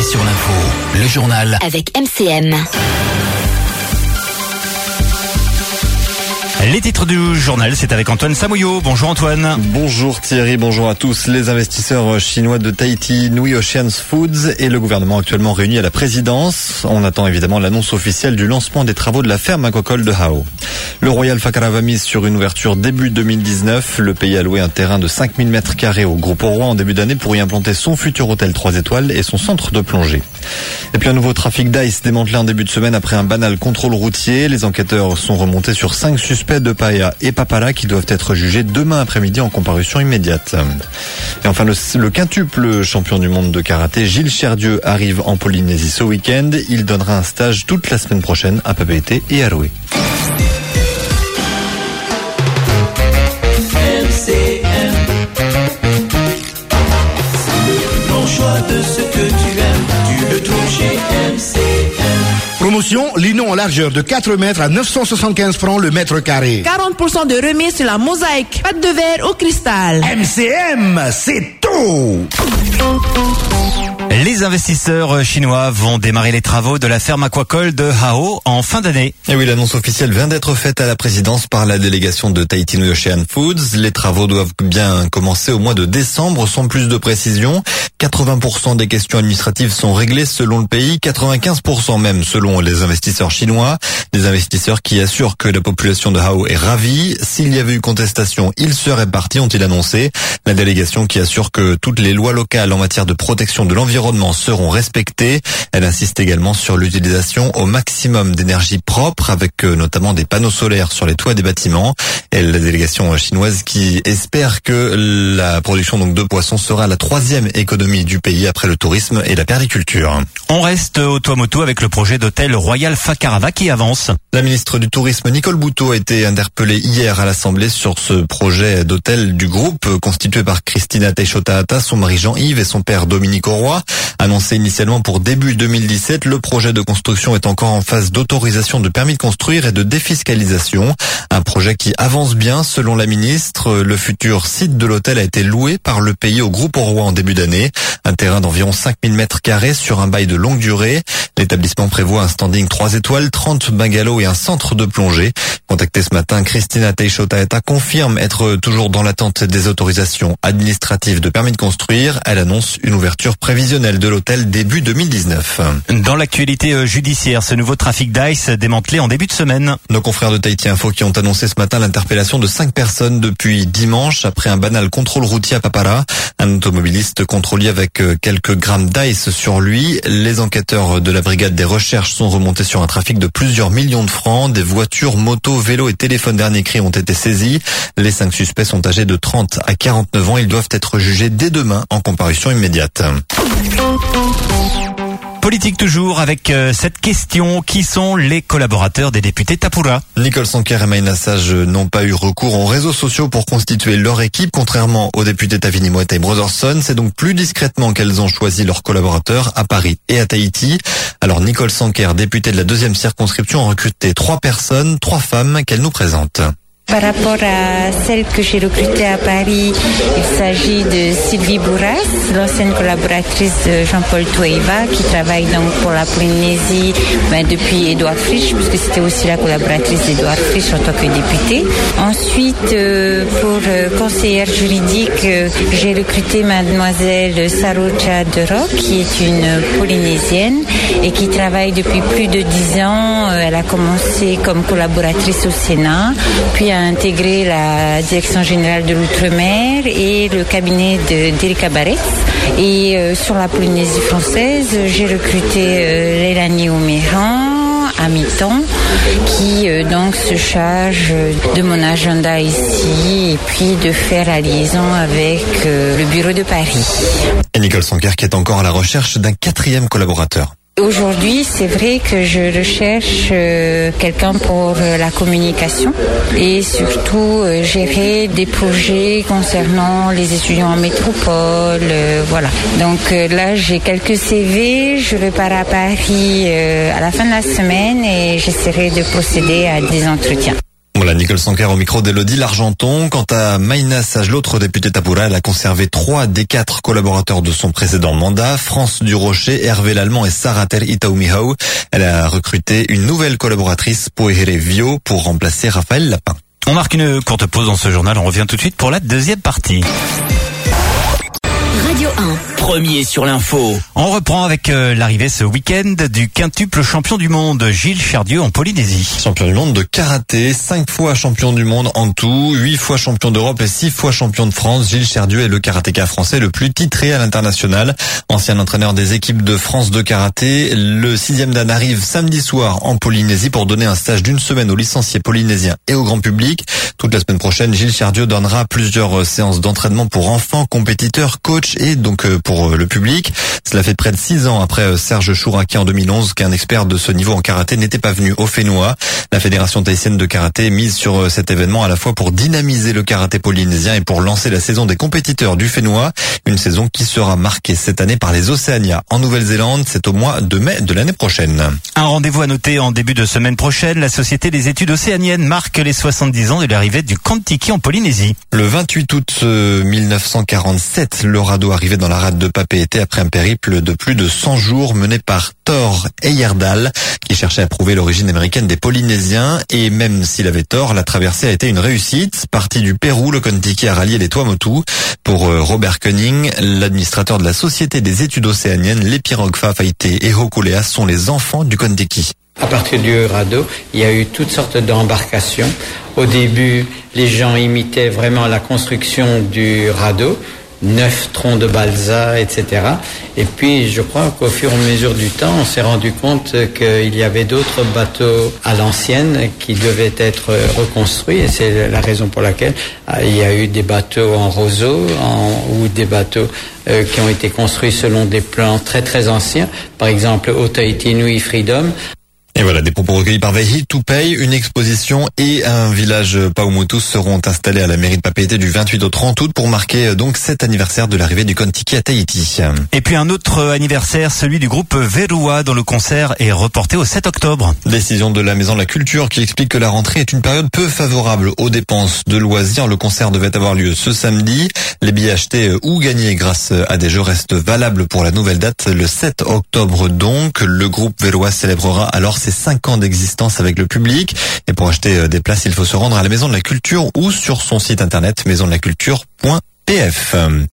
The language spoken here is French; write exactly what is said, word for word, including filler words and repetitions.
sur l'info, le journal avec M C M. Les titres du journal, c'est avec Antoine Samouillot. Bonjour Antoine. Bonjour Thierry, bonjour à tous. Les investisseurs chinois de Tahiti, Nui Ocean Foods et le gouvernement actuellement réunis à la présidence. On attend évidemment l'annonce officielle du lancement des travaux de la ferme aquacole de Hao. Le Royal Fakarava mise sur une ouverture début deux mille dix-neuf. Le pays a loué un terrain de cinq mille mètres carrés au groupe Auroy en début d'année pour y implanter son futur hôtel trois étoiles et son centre de plongée. Et puis un nouveau trafic d'ice démantelé en début de semaine après un banal contrôle routier. Les enquêteurs sont remontés sur cinq suspects de Paia et Papala qui doivent être jugés demain après-midi en comparution immédiate. Et enfin, le, le quintuple champion du monde de karaté, Gilles Cherdieu, arrive en Polynésie ce week-end. Il donnera un stage toute la semaine prochaine à Papeete et à Roué. M C M. Bon choix de ce que tu aimes, tu le trouves chez M C M. Promotion, lino en largeur de quatre mètres à neuf cent soixante-quinze francs le mètre carré. quarante pour cent de remise sur la mosaïque, pâte de verre au cristal. M C M, c'est tout! Les investisseurs chinois vont démarrer les travaux de la ferme aquacole de Hao en fin d'année. Et oui, l'annonce officielle vient d'être faite à la présidence par la délégation de Tahiti Nui Ocean Foods. Les travaux doivent bien commencer au mois de décembre, sans plus de précision. quatre-vingts pour cent des questions administratives sont réglées selon le pays, quatre-vingt-quinze pour cent même selon les investisseurs chinois. Des investisseurs qui assurent que la population de Hao est ravie. S'il y avait eu contestation, ils seraient partis, ont-ils annoncé. La délégation qui assure que toutes les lois locales en matière de protection de l'environnement seront respectées. Elle insiste également sur l'utilisation au maximum d'énergie propre avec notamment des panneaux solaires sur les toits des bâtiments. Et la délégation chinoise qui espère que la production donc de poissons sera la troisième économie du pays après le tourisme et la permaculture. On reste au Tuamotu avec le projet d'hôtel Royal Fakarava qui avance. La ministre du Tourisme Nicole Bouteau a été interpellée hier à l'Assemblée sur ce projet d'hôtel du groupe constitué par Christina Teixeira, son mari Jean-Yves et son père Dominique Auroy. Annoncé initialement pour début deux mille dix-sept, le projet de construction est encore en phase d'autorisation de permis de construire et de défiscalisation. Un projet qui avance bien selon la ministre. Le futur site de l'hôtel a été loué par le pays au groupe Auroy en début d'année. Un terrain d'environ cinq mille mètres carrés sur un bail de longue durée. L'établissement prévoit un standing trois étoiles, trente bungalows et un centre de plongée. Contactée ce matin, Christina Teixeira confirme être toujours dans l'attente des autorisations administratives de permis de construire. Elle annonce une ouverture prévisionnelle de l'hôtel début deux mille dix-neuf. Dans l'actualité judiciaire, ce nouveau trafic d'ice démantelé en début de semaine. Nos confrères de Tahiti Info qui ont annoncé ce matin l'interpellation de cinq personnes depuis dimanche après un banal contrôle routier à Papara. Un automobiliste contrôlé avec quelques grammes d'ice sur lui. Les enquêteurs de la brigade des recherches sont remontés sur un trafic de plusieurs millions de francs. Des voitures, motos, vélos et téléphones dernier cri ont été saisis. Les cinq suspects sont âgés de trente à quarante-neuf ans. Ils doivent être jugés dès demain en comparution immédiate. Politique toujours avec euh, cette question. Qui sont les collaborateurs des députés Tapura? Nicole Sanquer et Maïna Sage n'ont pas eu recours aux réseaux sociaux pour constituer leur équipe. Contrairement aux députés Tavini Moeta et Brotherson, c'est donc plus discrètement qu'elles ont choisi leurs collaborateurs à Paris et à Tahiti. Alors Nicole Sanquer, députée de la deuxième circonscription, a recruté trois personnes, trois femmes qu'elle nous présente. Par rapport à celle que j'ai recrutée à Paris, il s'agit de Sylvie Bourras, l'ancienne collaboratrice de Jean-Paul Toueiva, qui travaille donc pour la Polynésie ben, depuis Édouard Frisch, puisque c'était aussi la collaboratrice d'Édouard Frisch en tant que députée. Ensuite, euh, pour euh, conseillère juridique, euh, j'ai recruté mademoiselle Sarocha Derok, qui est une Polynésienne et qui travaille depuis plus de dix ans. Elle a commencé comme collaboratrice au Sénat, puis a intégré la direction générale de l'outre-mer et le cabinet de d'Erika Barretz. Et euh, sur la Polynésie française, j'ai recruté euh, Lélanie Oméran à mi-temps qui euh, donc se charge de mon agenda ici et puis de faire la liaison avec euh, le bureau de Paris. Et Nicole Sanquer qui est encore à la recherche d'un quatrième collaborateur. Aujourd'hui, c'est vrai que je recherche euh, quelqu'un pour euh, la communication et surtout euh, gérer des projets concernant les étudiants en métropole, euh, voilà. Donc euh, là, j'ai quelques C V, je repars à Paris euh, à la fin de la semaine et j'essaierai de procéder à des entretiens. Voilà, Nicole Sanker au micro d'Elodie L'Argenton. Quant à Maïna Sage, l'autre députée Tapura, elle a conservé trois des quatre collaborateurs de son précédent mandat, France Durocher, Hervé Lallemand et Sarater Itaumihau. Elle a recruté une nouvelle collaboratrice, Poehere Vio, pour remplacer Raphaël Lapin. On marque une courte pause dans ce journal, on revient tout de suite pour la deuxième partie. Radio un. Premier sur l'info. On reprend avec euh, l'arrivée ce week-end du quintuple champion du monde, Gilles Cherdieu en Polynésie. Champion du monde de karaté, cinq fois champion du monde en tout, huit fois champion d'Europe et six fois champion de France. Gilles Cherdieu est le karatéka français le plus titré à l'international. Ancien entraîneur des équipes de France de karaté, le sixième dan arrive samedi soir en Polynésie pour donner un stage d'une semaine aux licenciés polynésiens et au grand public. Toute la semaine prochaine, Gilles Cherdieu donnera plusieurs séances d'entraînement pour enfants, compétiteurs, coachs et donc pour le public. Cela fait près de six ans après Serge Chouraki en deux mille onze qu'un expert de ce niveau en karaté n'était pas venu au Fénois. La Fédération tahitienne de karaté mise sur cet événement à la fois pour dynamiser le karaté polynésien et pour lancer la saison des compétiteurs du Fénois. Une saison qui sera marquée cette année par les Océania en Nouvelle-Zélande. C'est au mois de mai de l'année prochaine. Un rendez-vous à noter en début de semaine prochaine. La Société des études océaniennes marque les soixante-dix ans de l'arrivée du Kon-Tiki en Polynésie. Le vingt-huit août mille neuf cent quarante-sept, le radeau arrivait dans la rade de Papeete après un périple de plus de cent jours mené par Thor Heyerdahl, qui cherchait à prouver l'origine américaine des Polynésiens. Et même s'il avait tort, la traversée a été une réussite. Parti du Pérou, le Kon-Tiki a rallié les Tuamotu. Pour Robert Koenig, l'administrateur de la Société des études océaniennes, les pirogues Fafaité et Hokulea sont les enfants du Kon-Tiki. À partir du radeau, il y a eu toutes sortes d'embarcations. Au début, les gens imitaient vraiment la construction du radeau, neuf troncs de balsa, et cetera. Et puis, je crois qu'au fur et à mesure du temps, on s'est rendu compte qu'il y avait d'autres bateaux à l'ancienne qui devaient être reconstruits. Et c'est la raison pour laquelle il y a eu des bateaux en roseau en, ou des bateaux euh, qui ont été construits selon des plans très très anciens. Par exemple, au Tahiti Nui Freedom. Et voilà, des propos recueillis par Vehi Tupei. Une exposition et un village Paumotu seront installés à la mairie de Papeete du vingt-huit au trente août pour marquer donc cet anniversaire de l'arrivée du Kon-Tiki à Tahiti. Et puis un autre anniversaire, celui du groupe Verua, dont le concert est reporté au sept octobre. Décision de la Maison de la Culture qui explique que la rentrée est une période peu favorable aux dépenses de loisirs. Le concert devait avoir lieu ce samedi. Les billets achetés ou gagnés grâce à des jeux restent valables pour la nouvelle date, le sept octobre donc. Le groupe Verua célébrera alors ses cinq ans d'existence avec le public. Et pour acheter des places, il faut se rendre à la Maison de la Culture ou sur son site internet maison de la culture point p f.